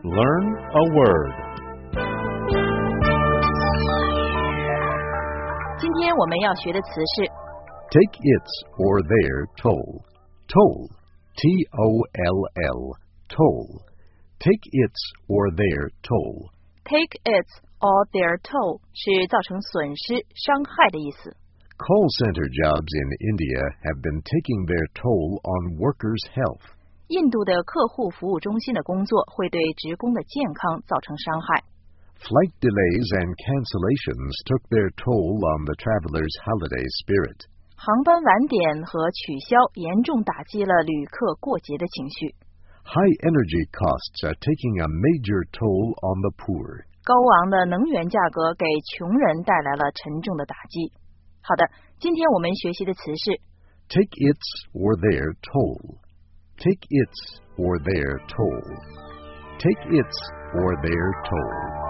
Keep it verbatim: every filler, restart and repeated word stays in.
Learn a word. 今天我们要学的词是 Take its or their toll. Toll. T O L L. Toll. Take its or their toll. take its or their toll 是造成损失、伤害的意思。 Call center jobs in India have been taking their toll on workers' health. 印度的客户服务中心的工作会对职工的健康造成伤害。 Flight delays and cancellations took their toll on the traveler's holiday spirit. 航班晚点和取消严重打击了旅客过节的情绪。 High energy costs are taking a major toll on the poor. 高昂的能源价格给穷人带来了沉重的打击。好的，今天我们学习的词是 Take its or their toll. Take its or their toll. Take its or their toll.